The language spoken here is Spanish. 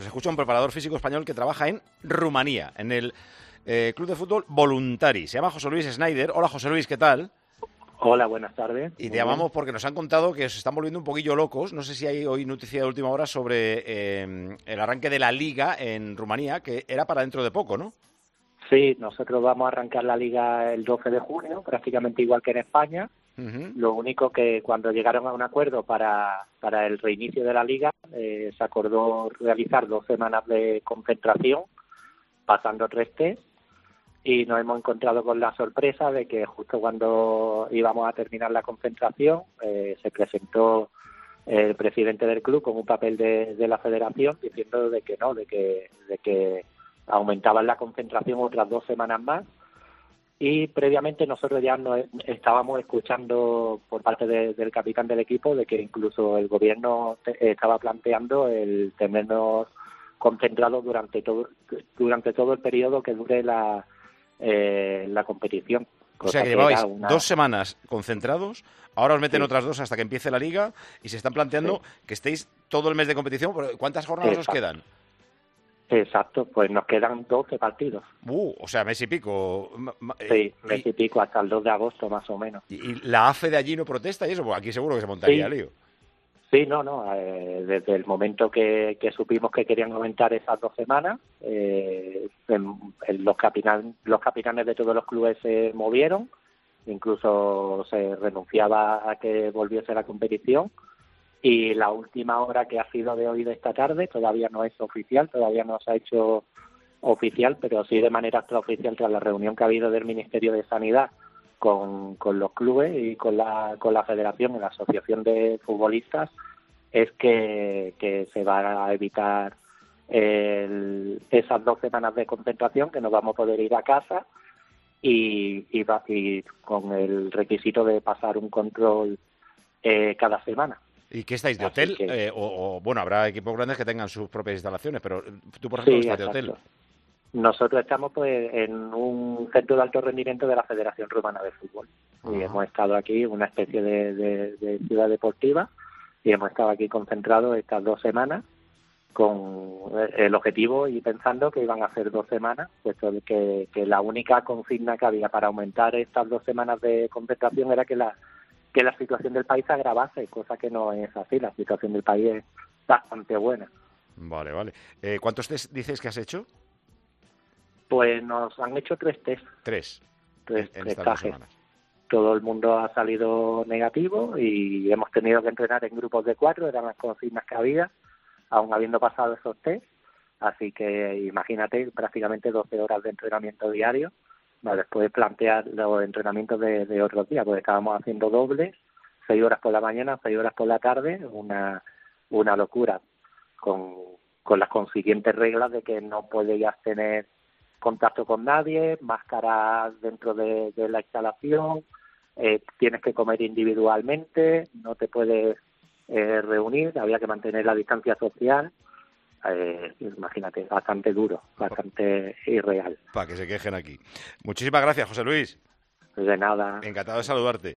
Se escucha un preparador físico español que trabaja en Rumanía, en el Club de Fútbol Voluntari. Se llama José Luis Schneider. Hola, José Luis, ¿qué tal? Hola, buenas tardes. Y te Muy bien. llamamos porque nos han contado que se están volviendo un poquillo locos. No sé si hay hoy noticia de última hora sobre el arranque de la Liga en Rumanía, que era para dentro de poco, ¿no? Sí, nosotros vamos a arrancar la liga el 12 de junio, prácticamente igual que en España. Uh-huh. Lo único que cuando llegaron a un acuerdo para el reinicio de la liga, se acordó realizar 2 semanas de concentración, pasando 3 test, y nos hemos encontrado con la sorpresa de que justo cuando íbamos a terminar la concentración, se presentó el presidente del club con un papel de la federación diciendo de que no, de que aumentaban la concentración otras 2 semanas más. Y previamente nosotros ya nos estábamos escuchando por parte del capitán del equipo de que incluso el gobierno estaba planteando el tenernos concentrados durante todo el periodo que dure la competición. O sea Cosa que que era llevabais 2 semanas concentrados, ahora os meten Sí, otras 2 hasta que empiece la Liga y se están planteando sí, que estéis todo el mes de competición. ¿Cuántas jornadas os exacto, quedan? exacto, pues nos quedan 12 partidos. O sea, mes y pico. Sí, mes y pico hasta el 2 de agosto más o menos. Y la AFE de allí no protesta y eso, pues aquí seguro que se montaría Sí, lío. sí, no. Desde el momento que supimos que querían aumentar esas 2 semanas, los capitanes de todos los clubes se movieron, incluso se renunciaba a que volviese la competición. Y la última hora que ha sido de hoy, de esta tarde, todavía no es oficial, todavía no se ha hecho oficial, pero sí de manera extraoficial tras la reunión que ha habido del Ministerio de Sanidad con los clubes y con la federación y la asociación de futbolistas, es que se va a evitar esas 2 semanas de concentración, que nos vamos a poder ir a casa y con el requisito de pasar un control cada semana. ¿Y qué estáis de Así hotel? que Bueno, habrá equipos grandes que tengan sus propias instalaciones, pero tú, por ejemplo, sí, estás de hotel. exacto. Nosotros estamos pues en un centro de alto rendimiento de la Federación Rumana de Fútbol y Ajá. hemos estado aquí, una especie de ciudad deportiva, y hemos estado aquí concentrados estas 2 semanas con el objetivo y pensando que iban a ser 2 semanas, puesto de que la única consigna que había para aumentar estas 2 semanas de concentración era que la situación del país se agravase, cosa que no es así. La situación del país es bastante buena. Vale, vale. ¿Cuántos test dices que has hecho? Pues nos han hecho 3 test, Tres tres en estas dos testajes. semanas. Todo el mundo ha salido negativo y hemos tenido que entrenar en grupos de 4, eran las consignas que había, aún habiendo pasado esos test. Así que imagínate, prácticamente 12 horas de entrenamiento diario, para después plantear los entrenamientos de otros días, porque estábamos haciendo dobles, 6 horas por la mañana, 6 horas por la tarde, una locura, con las consiguientes reglas de que no podías tener contacto con nadie, máscaras dentro de la instalación, tienes que comer individualmente, no te puedes reunir, había que mantener la distancia social. Imagínate, bastante duro, bastante irreal. Para que se quejen aquí. Muchísimas gracias, José Luis. De nada. Encantado de saludarte.